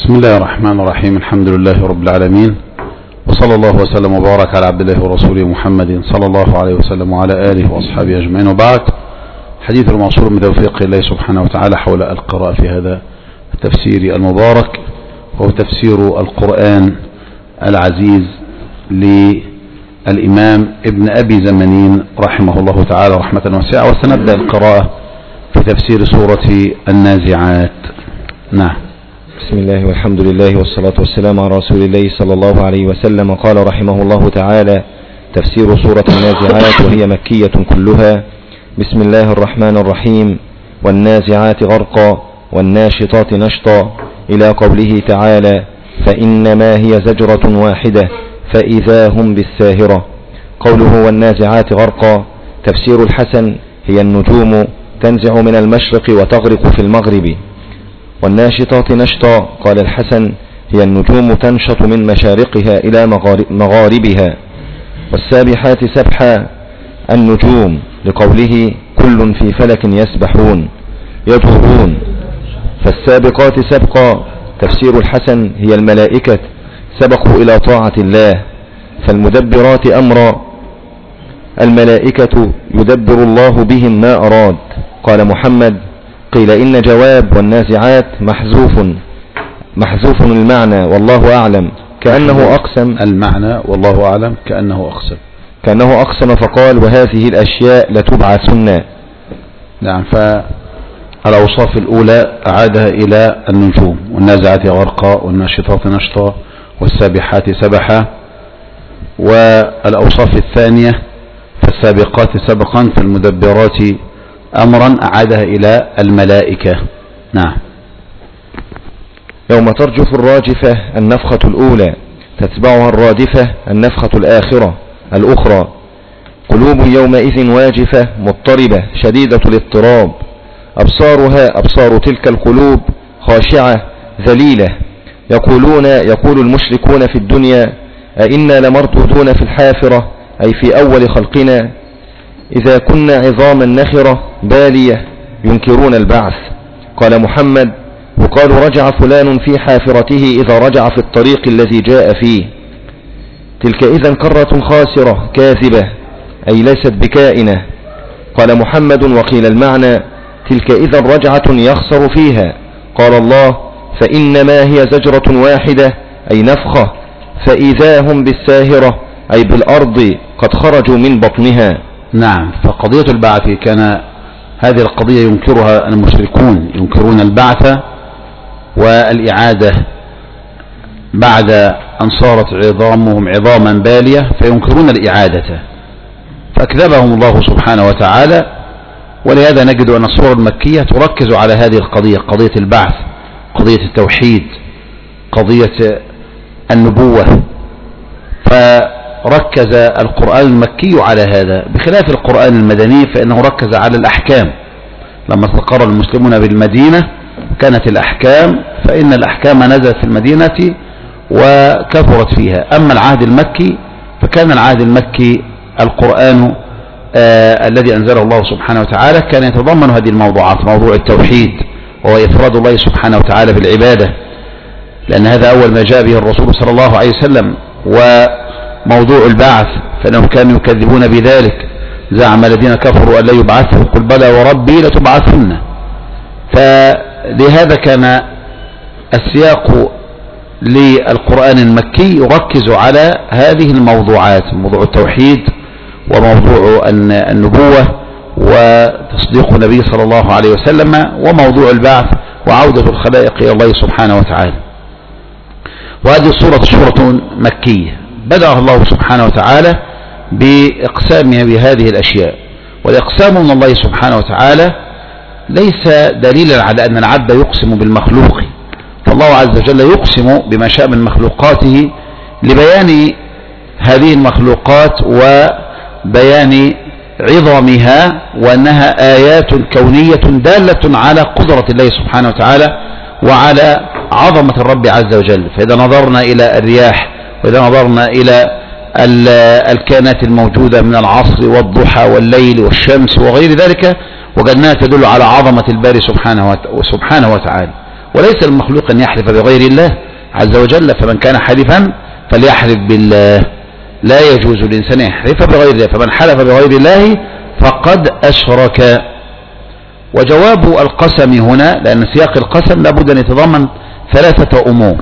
بسم الله الرحمن الرحيم. الحمد لله رب العالمين، وصلى الله وسلم وبارك على عبد الله ورسوله محمد صلى الله عليه وسلم وعلى آله وأصحابه أجمعين، وبعد. حديث الموصول من توفيق الله سبحانه وتعالى حول القراءة في هذا التفسير المبارك، وهو تفسير القرآن العزيز للإمام ابن أبي زمنين رحمه الله تعالى رحمة واسعة. وسنبدأ القراءة في تفسير سورة النازعات. نعم. بسم الله والحمد لله والصلاة والسلام على رسول الله صلى الله عليه وسلم. قال رحمه الله تعالى: تفسير سورة النازعات، وهي مكية كلها. بسم الله الرحمن الرحيم: والنازعات غرقا والناشطات نشطا، إلى قوله تعالى: فإنما هي زجرة واحدة فإذا هم بالساهرة. قوله والنازعات غرقا، تفسير الحسن: هي النجوم تنزع من المشرق وتغرق في المغرب. والناشطات نشطا، قال الحسن: هي النجوم تنشط من مشارقها إلى مغاربها. والسابحات سبحا، النجوم، لقوله: كل في فلك يسبحون يدورون. فالسابقات سبقا، تفسير الحسن: هي الملائكة سبقوا إلى طاعة الله. فالمدبرات أمرا، الملائكة يدبر الله بهم ما أراد. قال محمد: قيل إن جواب والنازعات محذوف المعنى والله أعلم، كأنه أقسم المعنى والله أعلم كأنه أقسم فقال: وهذه الأشياء لتبعثن. نعم. فالأوصاف الأولى أعادها إلى النجوم: والنازعات غرقا والناشطات نشطا والسابحات سبحا. والأوصاف الثانية: فالسابقات سبقا فالمدبرات أمرا، أعادها إلى الملائكة. نعم. يوم ترجف الراجفة النفخة الأولى، تتبعها الرادفة النفخة الأخرى. قلوب يومئذ واجفة مضطربة شديدة الاضطراب، أبصارها أبصار تلك القلوب خاشعة ذليلة. يقول المشركون في الدنيا: أئنا لمردودون في الحافرة، أي في أول خلقنا، إذا كنا عظاما نخرة بالية. ينكرون البعث. قال محمد: وقالوا رجع فلان في حافرته إذا رجع في الطريق الذي جاء فيه. تلك إذا كرة خاسرة كاذبة، أي ليست بكائنة. قال محمد: وقيل المعنى: تلك إذا رجعة يخسر فيها. قال الله: فإنما هي زجرة واحدة، أي نفخة، فإذا هم بالساهرة، أي بالأرض قد خرجوا من بطنها. نعم. فقضية البعث كان هذه القضية ينكرها المشركون، ينكرون البعث والإعادة بعد أن صارت عظامهم عظاما بالية، فينكرون الإعادة، فأكذبهم الله سبحانه وتعالى. ولهذا نجد أن السورة المكية تركز على هذه القضية، قضية البعث، قضية التوحيد، قضية النبوة. فركز القرآن المكي على هذا، بخلاف القرآن المدني فإنه ركز على الأحكام. لما استقر المسلمون بالمدينة كانت الأحكام، فإن الأحكام نزلت في المدينة وكثرت فيها. أما العهد المكي فكان العهد المكي القرآن الذي أنزله الله سبحانه وتعالى كان يتضمن هذه الموضوعات: موضوع التوحيد، وهو إفراد الله سبحانه وتعالى بالعبادة، لأن هذا أول ما جاء به الرسول صلى الله عليه وسلم. وموضوع البعث فإنهم كانوا يكذبون بذلك، زعم الذين كفروا أن لا يبعثوا، قل بلى وربي لتبعثن. فلهذا كان السياق للقرآن المكي يركز على هذه الموضوعات: موضوع التوحيد، وموضوع النبوة، وتصديق النبي صلى الله عليه وسلم، وموضوع البعث، وعودة الخلائق إلى الله سبحانه وتعالى. وهذه السورة سورة مكية بدأها الله سبحانه وتعالى بإقسامها بهذه الأشياء. والإقسام من الله سبحانه وتعالى ليس دليلا على أن العبد يقسم بالمخلوق، فالله عز وجل يقسم بما شاء من مخلوقاته لبيان هذه المخلوقات وبيان عظمها، وأنها آيات كونية دالة على قدرة الله سبحانه وتعالى وعلى عظمة الرب عز وجل. فإذا نظرنا إلى الرياح، وإذا نظرنا إلى الكائنات الموجودة من العصر والضحى والليل والشمس وغير ذلك، وجدناها تدل على عظمة الباري سبحانه وتعالى. وليس المخلوق أن يحلف بغير الله عز وجل. فمن كان حلفا فليحلف بالله، لا يجوز للإنسان يحلف بغير الله، فمن حلف بغير الله فقد أشرك. وجواب القسم هنا، لأن سياق القسم لابد أن يتضمن ثلاثة أمور: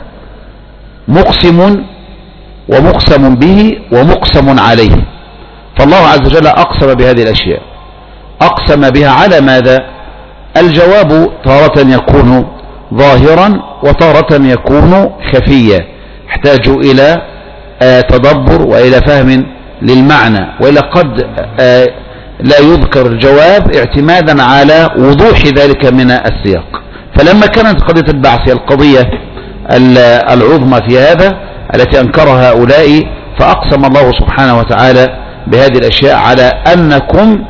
مقسم ومقسم به ومقسم عليه. فالله عز وجل أقسم بهذه الأشياء، أقسم بها على ماذا؟ الجواب تارة يكون ظاهرا وتارة يكون خفيا، يحتاج إلى تدبر وإلى فهم للمعنى، وإلى قد لا يذكر الجواب اعتمادا على وضوح ذلك من السياق. فلما كانت قضية البعث هي القضية العظمى في هذا التي أنكرها هؤلاء، فأقسم الله سبحانه وتعالى بهذه الأشياء على أنكم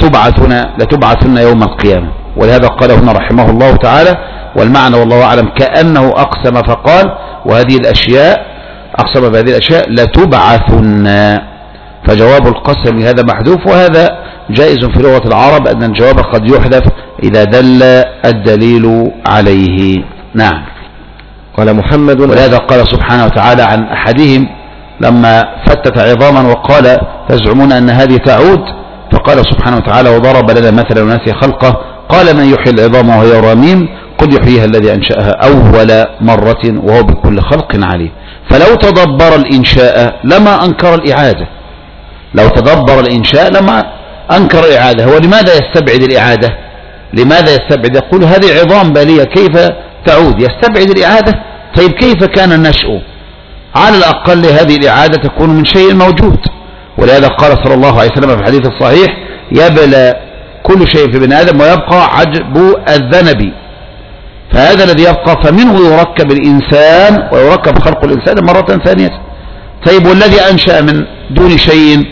لتبعثن يوم القيامة. ولهذا قال هنا رحمه الله تعالى، والمعنى والله أعلم كأنه أقسم فقال وهذه الأشياء، أقسم بهذه الأشياء لتبعثن. فجواب القسم هذا محذوف، وهذا جائز في لغة العرب أن الجواب قد يحذف إذا دل الدليل عليه. نعم. قال محمد، ولهذا قال سبحانه وتعالى عن أحدهم لما فتت عظاما وقال تزعمون أن هذه تعود، فقال سبحانه وتعالى وضرب لنا مثلا ونسي خلقه قال من يحيي العظام وهي رميم قل يحييها الذي أنشأها أول مرة وهو بكل خلق عليم. فلو تدبر الإنشاء لما أنكر الإعادة، لو تدبر الإنشاء لما أنكر الإعادة. هو لماذا يستبعد الإعادة؟ لماذا يستبعد؟ يقول هذه عظام بالية كيف تعود؟ يستبعد الإعادة. طيب كيف كان النشأ؟ على الأقل هذه الإعادة تكون من شيء موجود. ولهذا قال صلى الله عليه وسلم في الحديث الصحيح يبلى كل شيء في ابن آدم ويبقى عجب الذنب، فهذا الذي يبقى فمنه يركب الإنسان ويركب خلق الإنسان مرة ثانية. طيب والذي أنشأ من دون شيء؟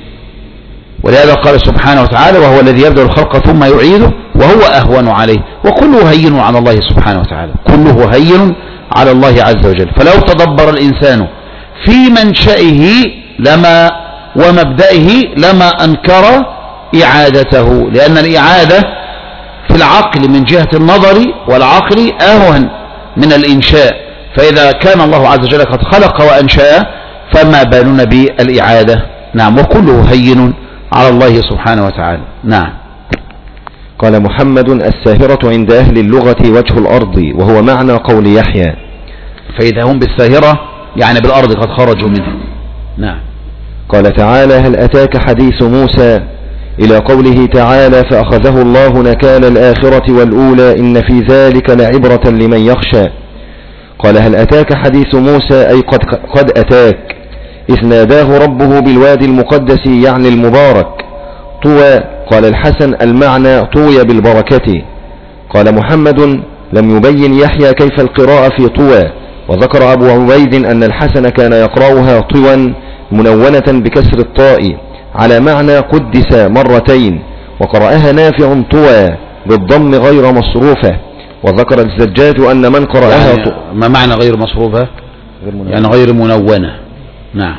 ولهذا قال سبحانه وتعالى وهو الذي يبدأ الخلق ثم يعيده وهو أهون عليه، وكله هين على الله سبحانه وتعالى، كله هين على الله عز وجل. فلو تدبر الإنسان في منشئه لما ومبدئه لما أنكر إعادته، لأن الإعادة في العقل من جهة النظر والعقل أهون من الإنشاء. فإذا كان الله عز وجل قد خلق وأنشأ فما بالنا بالإعادة؟ نعم. وكله هين على الله سبحانه وتعالى. نعم. قال محمد الساهرة عند أهل اللغة وجه الأرض، وهو معنى قول يحيى. فإذا هم بالساهرة يعني بالأرض قد خرجوا منها. نعم. قال تعالى هل أتاك حديث موسى، إلى قوله تعالى فأخذه الله نكال الآخرة والأولى إن في ذلك لعبرة لمن يخشى. قال هل أتاك حديث موسى أي قد أتاك، إذ ناداه ربه بالوادي المقدس يعني المبارك طوى. قال الحسن المعنى طوي بالبركة. قال محمد لم يبين يحيى كيف القراءة في طوى، وذكر أبو عبيد أن الحسن كان يقرأها طوى منونة بكسر الطاء على معنى قدس مرتين، وقرأها نافع طوى بالضم غير مصروفة. وذكر الزجاج أن من قرأها يعني ما معنى غير مصروفة؟ يعني غير منونة. نعم.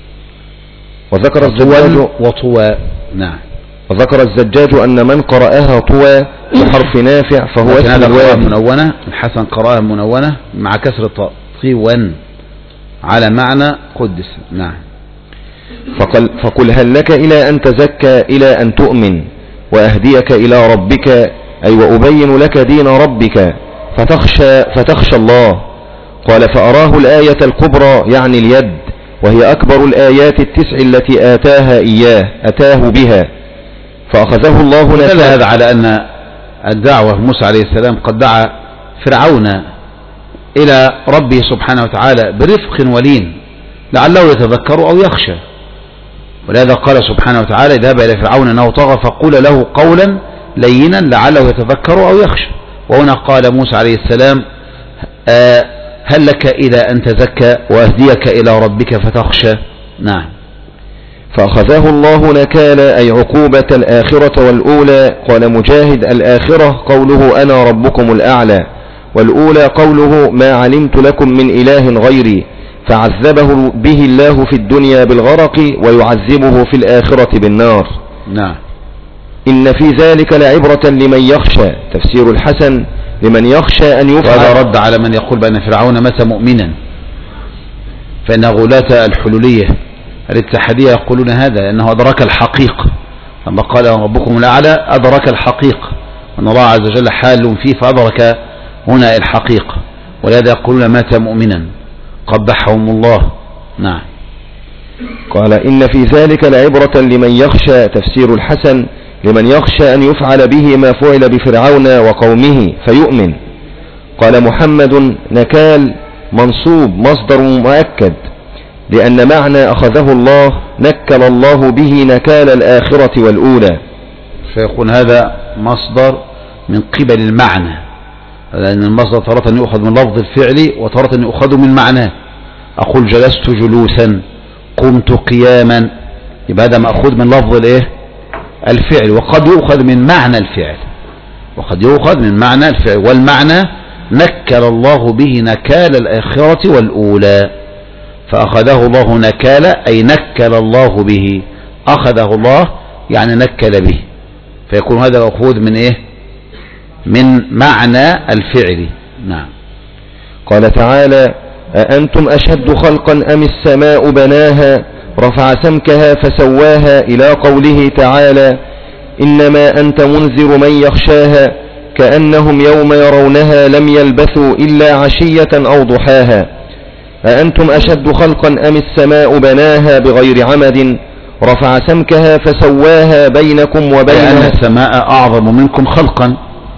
وذكر الزجاج وطوى. نعم. وذكر الزجاج أن من قرأها طوى بحرف نافع فهو اسم الوادي. منونة، الحسن قرأها منونة مع كسر الطاء طوى على معنى قدس. نعم. فقل هل لك إلى أن تزكى إلى أن تؤمن وأهديك إلى ربك، أي وأبين لك دين ربك فتخشى الله. قال فأراه الآية الكبرى يعني اليد، وهي أكبر الآيات التسع التي أتاه بها، فأخذه الله دل هذا على أن الدعوة موسى عليه السلام قد دعا فرعون إلى ربه سبحانه وتعالى برفق ولين لعله يتذكر أو يخشى. ولهذا قال سبحانه وتعالى اذهب إلى فرعون إنه طغى فقول له قولا لينا لعله يتذكر أو يخشى. وهنا قال موسى عليه السلام هل لك إلى أن تزكى وأهديك إلى ربك فتخشى. نعم. فأخذه الله نكال أي عقوبة الآخرة والأولى. قال مجاهد الآخرة قوله أنا ربكم الأعلى، والأولى قوله ما علمت لكم من إله غيري، فعذبه به الله في الدنيا بالغرق ويعذبه في الآخرة بالنار. نعم. إن في ذلك لعبرة لمن يخشى. تفسير الحسن لمن يخشى أن يفعل. وهذا رد على من يقول بأن فرعون مات مؤمنا، فإن غلاة الحلولية الاتحادية يقولون هذا، لأنه أدرك الحقيقة، لما قال ربكم الأعلى أدرك الحقيقة، أن الله عز وجل حال فيه فأدرك هنا الحقيقة، ولهذا يقولون مات مؤمنا قبحهم الله. نعم. قال إن في ذلك لعبرة لمن يخشى، تفسير الحسن لمن يخشى أن يفعل به ما فعل بفرعون وقومه فيؤمن. قال محمد نكال منصوب مصدر مؤكد، لأن معنى أخذه الله نكل الله به نكال الآخرة والأولى، فيكون هذا مصدر من قبل المعنى، لأن المصدر تارة يؤخذ من لفظ الفعل وتارة يؤخذ من معناه. أقول جلست جلوسا، قمت قياما، يبقى هذا مأخوذ من لفظ الايه الفعل، وقد يؤخذ من معنى الفعل، وقد يؤخذ من معنى الفعل، والمعنى نكل الله به نكال الآخرة والأولى، فأخذه الله نكال أي نكل الله به، أخذه الله يعني نكل به، فيكون هذا مأخوذ من ايه من معنى الفعل. نعم. قال تعالى أأنتم أشد خلقا أم السماء بناها رفع سمكها فسواها، إلى قوله تعالى إنما أنت منذر من يخشاها كأنهم يوم يرونها لم يلبثوا إلا عشية أو ضحاها. أأنتم أشد خلقا أم السماء بناها بغير عمد رفع سمكها فسواها بينكم وبينها، لأن السماء أعظم منكم خلقا،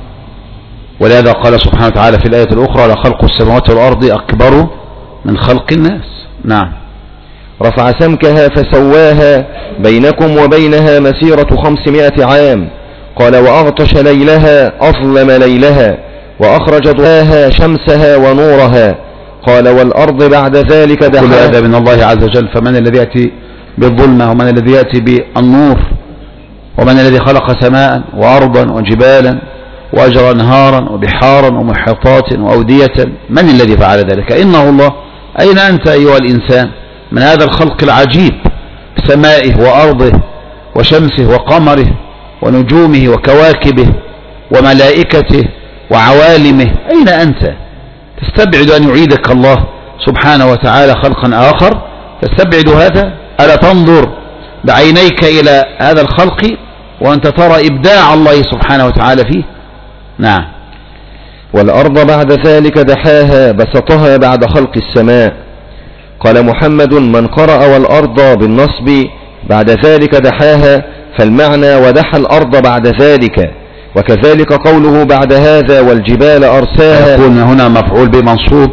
ولهذا قال سبحانه وتعالى في الآية الأخرى لخلق السماوات والأرض أكبر من خلق الناس. نعم. رفع سمكها فسواها بينكم وبينها مسيرة 500 عام. قال وأغطش ليلها أظلم ليلها وأخرج ضحاها شمسها ونورها. قال والأرض بعد ذلك دحاها. كل هذا من الله عز وجل، فمن الذي يأتي بالظلمة ومن الذي يأتي بالنور، ومن الذي خلق سماء وأرضا وجبالا وأجرى أنهارا وبحارا ومحيطات وأودية، من الذي فعل ذلك؟ إنه الله. أين أنت أيها الإنسان من هذا الخلق العجيب، سمائه وأرضه وشمسه وقمره ونجومه وكواكبه وملائكته وعوالمه؟ أين أنت؟ تستبعد أن يعيدك الله سبحانه وتعالى خلقا آخر؟ تستبعد هذا؟ ألا تنظر بعينيك إلى هذا الخلق وأنت ترى إبداع الله سبحانه وتعالى فيه؟ نعم. والأرض بعد ذلك دحاها بسطها بعد خلق السماء. قال محمد من قرأ والأرض بالنصب بعد ذلك دحاها، فالمعنى ودحى الأرض بعد ذلك، وكذلك قوله بعد هذا والجبال أرساها. يكون هنا مفعول بمنصوب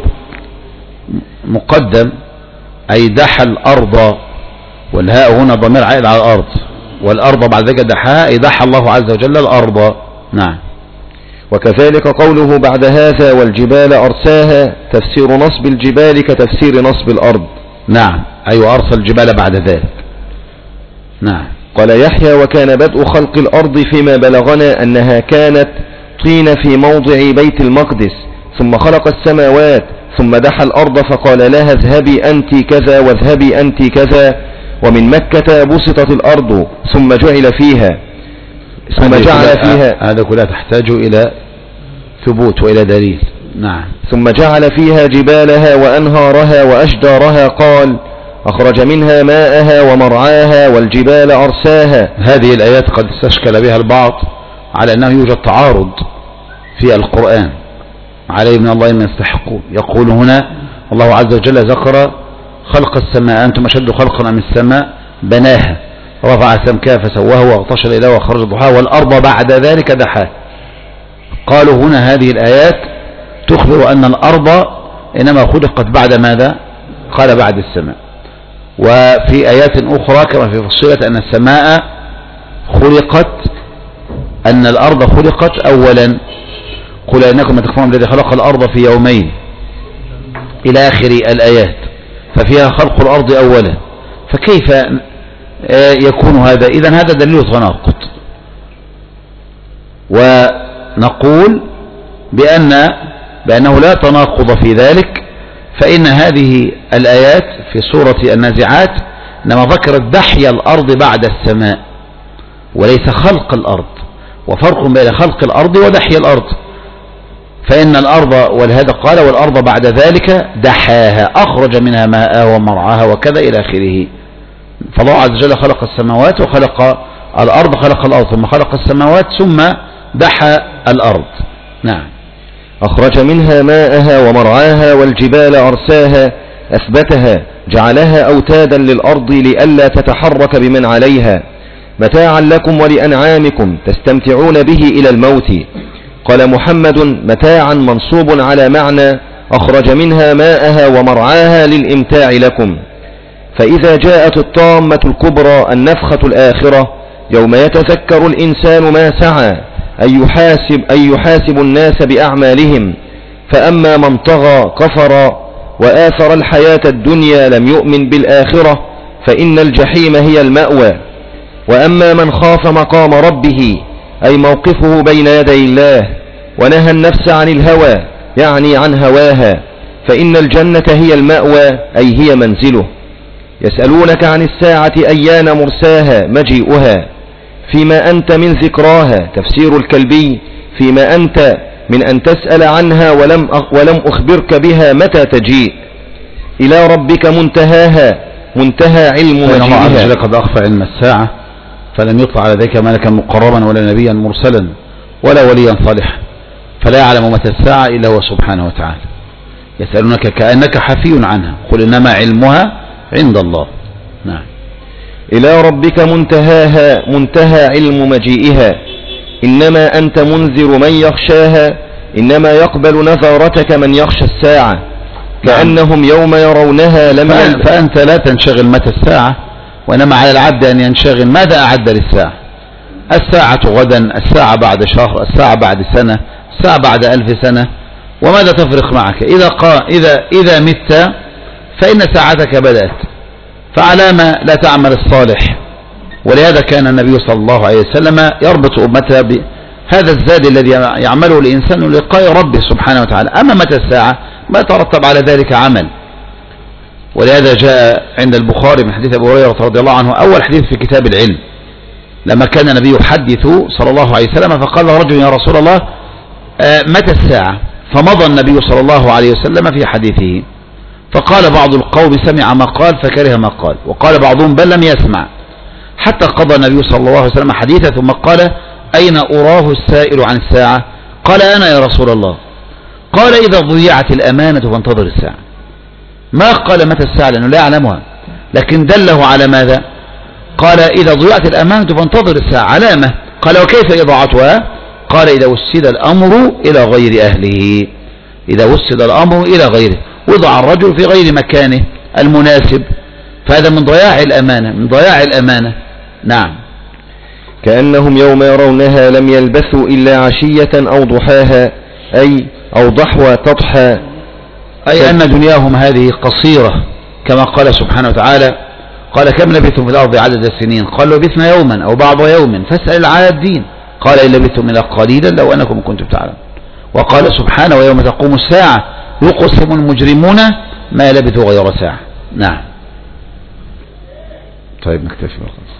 مقدم، أي دحى الأرض، والهاء هنا ضمير عائد على الأرض، والأرض بعد ذلك دحاها أي دحى الله عز وجل الأرض. نعم. وكذلك قوله بعد هذا والجبال أرساها، تفسير نصب الجبال كتفسير نصب الأرض. نعم. أي أرسى الجبال بعد ذلك. نعم. قال يحيى وكان بدء خلق الأرض فيما بلغنا أنها كانت طين في موضع بيت المقدس، ثم خلق السماوات، ثم دحى الأرض فقال لها اذهبي أنت كذا واذهبي أنت كذا، ومن مكة بسطت الأرض ثم جعل فيها هذا كلها تحتاج إلى ثبوت وإلى دليل. نعم. ثم جعل فيها جبالها وأنهارها وأشجارها، قال أخرج منها ماءها ومرعاها والجبال أرساها. هذه الآيات قد استشكل بها البعض على أنه يوجد تعارض في القرآن، عليه من الله من يستحقون. يقول هنا الله عز وجل ذكر خلق السماء، أنتم أشد خلقا من السماء بناها رفع سمكها فسواها وأغطش ليلها وخرج ضحاها والأرض بعد ذلك دحاها. قالوا هنا هذه الآيات تخبر أن الأرض إنما خلقت بعد ماذا؟ قال بعد السماء. وفي آيات أخرى كما في فصيلة أن السماء خلقت، أن الأرض خلقت أولا، قل إنكم ما تكفرون الذي خلق الأرض في يومين إلى آخر الآيات، ففيها خلق الأرض أولا، فكيف يكون هذا؟ إذن هذا دليل تناقض. ونقول بأنه لا تناقض في ذلك، فإن هذه الآيات في سورة النازعات إنما ذكرت دحي الأرض بعد السماء وليس خلق الأرض، وفرق بين خلق الأرض ودحي الأرض. فإن الأرض، ولهذا قال والأرض بعد ذلك دحاها أخرج منها ماءها ومرعاها وكذا إلى آخره. فالله عز وجل خلق السماوات وخلق الأرض، خلق الأرض ثم خلق السماوات ثم دحى الأرض. نعم. أخرج منها ماءها ومرعاها والجبال أرساها أثبتها جعلها أوتادا للأرض لئلا تتحرك بمن عليها متاعا لكم ولأنعامكم تستمتعون به إلى الموت. قال محمد متاعا منصوب على معنى أخرج منها ماءها ومرعاها للإمتاع لكم. فإذا جاءت الطامة الكبرى النفخة الآخرة يوم يتذكر الإنسان ما سعى أن يحاسب الناس بأعمالهم، فأما من طغى كفر وآثر الحياة الدنيا لم يؤمن بالآخرة فإن الجحيم هي المأوى. وأما من خاف مقام ربه أي موقفه بين يدي الله ونهى النفس عن الهوى يعني عن هواها فإن الجنة هي المأوى أي هي منزله. يسألونك عن الساعة أيان مرساها مجيئها فيما أنت من ذكراها. تفسير الكلبي فيما أنت من أن تسأل عنها ولم أخبرك بها متى تجيء. إلى ربك منتهاها منتهى علم مجيئها. الله عز وجل قد أخفى علم الساعة فلم يطلع على ذلك ملكا مقربا ولا نبيا مرسلا ولا وليا صالحا، فلا يعلم متى الساعة إلا هو سبحانه وتعالى. يسألونك كأنك حفي عنها قل إنما علمها عند الله. نعم. إلى ربك منتهاها منتهى علم مجيئها. إنما أنت منذر من يخشاها إنما يقبل نذرتك من يخشى الساعة كأنهم يوم يرونها لم فأنت لا تنشغل متى الساعة، وإنما على العبد أن ينشغل ماذا أعد للساعة. الساعة غدا، الساعة بعد شهر، الساعة بعد سنة، الساعة بعد 1000 سنة، وماذا تفرق معك إذا مت فإن ساعتك بدأت، فعلى ما لا تعمل الصالح. ولهذا كان النبي صلى الله عليه وسلم يربط أمته بهذا الزاد الذي يعمله الإنسان لقاء ربه سبحانه وتعالى. أما متى الساعة ما يترتب على ذلك عمل. ولهذا جاء عند البخاري من حديث أبي هريرة رضي الله عنه أول حديث في كتاب العلم لما كان النبي يحدث صلى الله عليه وسلم فقال رجل يا رسول الله متى الساعة؟ فمضى النبي صلى الله عليه وسلم في حديثه، فقال بعض القوم سمع ما قال فكره ما قال، وقال بعضهم بل لم يسمع، حتى قضى النبي صلى الله عليه وسلم حديثه ثم قال أين أراه السائل عن الساعة؟ قال أنا يا رسول الله. قال إذا ضيعت الأمانة فانتظر الساعة. ما قال متى الساعة لأنه لا يعلمها، لكن دله على ماذا؟ قال إذا ضيعت الأمانة فانتظر الساعة. علامة. قال وكيف إضاعتها؟ قال إذا وسد الأمر إلى غير أهله. إذا وسد الأمر إلى غيره، وضع الرجل في غير مكانه المناسب، فهذا من ضياع الأمانة، من ضياع الأمانة. نعم. كأنهم يوم يرونها لم يلبثوا إلا عشية أو ضحاها أو ضحوى تضحى، أي أن دنياهم هذه قصيرة كما قال سبحانه وتعالى قال كم لبثتم في الأرض عدد السنين؟ قالوا لبثنا يوما أو بعض يوم فاسأل العادين قال إن لبثتم إلا قليلا لو أنكم كنتم تعلمون. وقال سبحانه ويوم تقوم الساعة يقسم المجرمون ما لبثوا غير ساعة. نعم. طيب نكتفي.